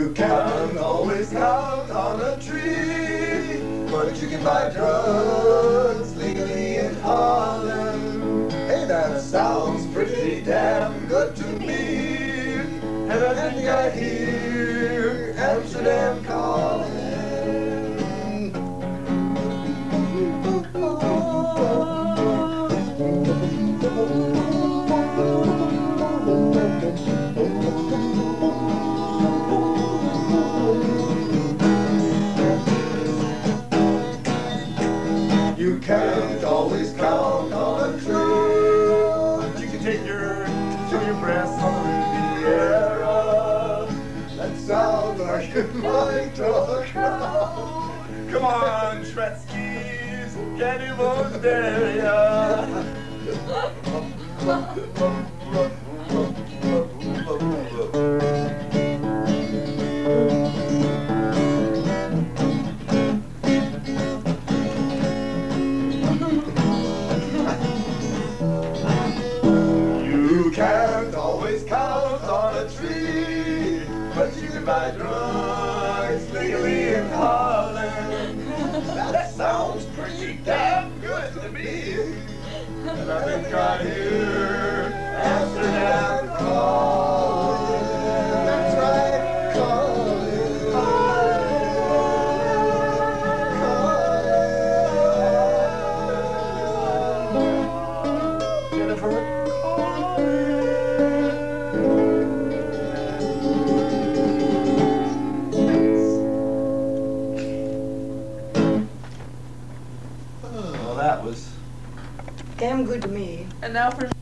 You can't always count on a tree, but you can buy drugs legally in Harlem. Hey, that sounds pretty damn good to me. And I think I hear Amsterdam calling. You can't always count on a tree, but you can take your show your breasts on the Riviera. That sounds like it might talk now. Come on, Tretzky's, Kenny Moseria. You can't always count on a tree, but you can buy drugs legally in Harlem. That sounds pretty damn good to me. And I think I hear Amsterdam calling. That's right, calling. Calling. Jennifer. Well, that was damn good to me. And now for